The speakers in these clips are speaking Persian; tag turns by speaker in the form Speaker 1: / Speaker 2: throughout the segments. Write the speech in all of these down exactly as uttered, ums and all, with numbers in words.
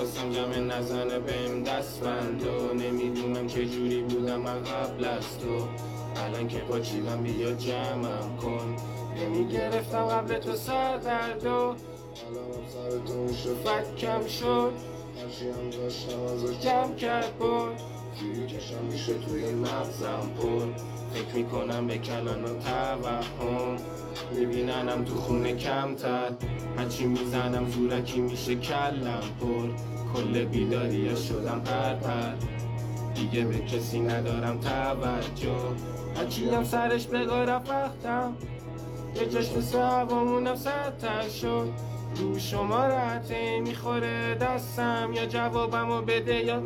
Speaker 1: حواسم جمع نزنه بهم دست بند و نمیدونم چه جوری بودم من قبل از تو. الان که پاچیدم بیا جمعم کن، نمیگرفتم قبل تو سر درد و الانم سر تو شد فکم شد، هرچی هم داشتم ازش جمع کرد بود، جوری کشم میشه توی مغزم پر. فکر میکنم به کلان و توهم، میبیننم تو خونه کمتر، هرچی میزنم زورکی میشه کلم پر. کل بیداریا شدم پرپر، دیگه به کسی ندارم توجه، هرچی هم سرش بگاه رفتم یه جشن سوامونم سرتر شد. رو شما رهته میخوره دستم، یا جوابمو بده یا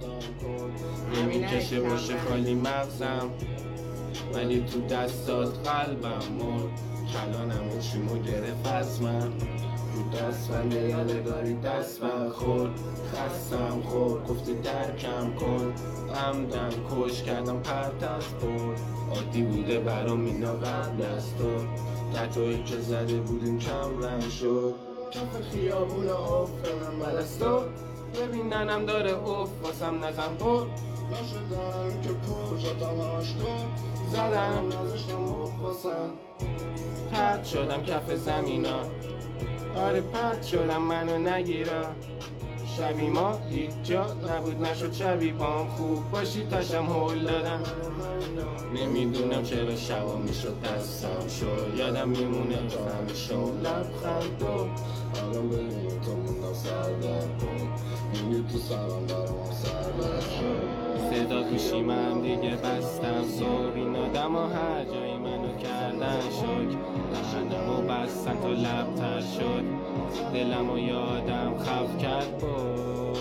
Speaker 1: نمیکشه باشه خالی مغزم، ولی تو دستات قلبم مرد. کلانم چیمو گرفت از من، رو دست من یادگاری دست من خورد. خستم خورد گفته درکم کن، عمدن کش کردم پرت از برد. عادی بوده برام اینا قبل از تو، تتویی که زده بودیم کم رنگ شد. کف خیابون آفرم بعد از تو، ببیننم داره اوف واسم نزن پر. نشدم که پر شدم عشقو، زدم نازشتم اوف واسم. پرد شدم کف زمینا، آره پرد شدم منو نگیرا. شبی ما هیچ جا نبود نشد شبی بام خوب باشی تاشم هول دادم. نمیدونم چرا شبا میشد دستم شد، یادم میمونه تو همیشه اون لبخند تو. الان ببینیم تو موندم سردر کن، این تو سرم برام سردر شد. صدا گوشی من دیگه بستم صبح، این آدم ها هر جایی منو کردن شک. دهنم و بستن تا لبتر شد، دلم و یادم خف کرد بود.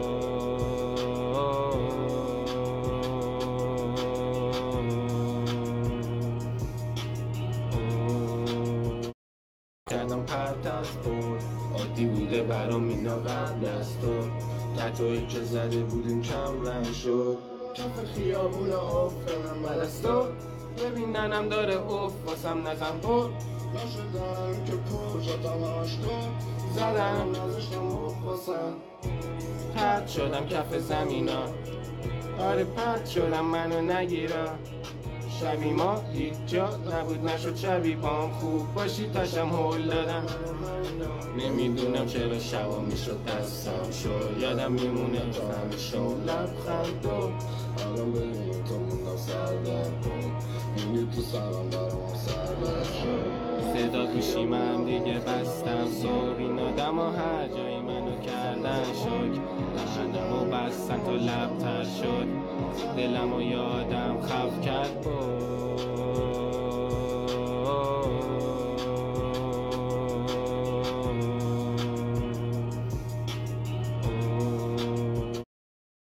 Speaker 1: کردم پرت از بود، عادی بوده برام اینا قبل از تو، تتویی که زده بودیم کم رنگ شد. کف خیابون آفرم بعد از تو، ببیننم داره اوف واسم نزن پر. نشدم که پر شدم عشقو، زدم نازشتم اوف واسم. پرد شدم کف زمینا، آره پرد شدم منو نگیرا. شبی ما هیچ جا نبود نشد شبی بام خوب باشی تاشم هول دادم. نمیدونم چرا شبا میشد دستم شد، یادم میمونه تو همیشه اون لبخند تو. الان ببینیم تو موندم سردر کن، این تو سرم برام سردر شد. صدا گوشی من دیگه بستم صبح، این آدم ها هر جایی منو کردن شک. دهنم و بستن تا لبتر شد، دلم و یادم خف کرد بود.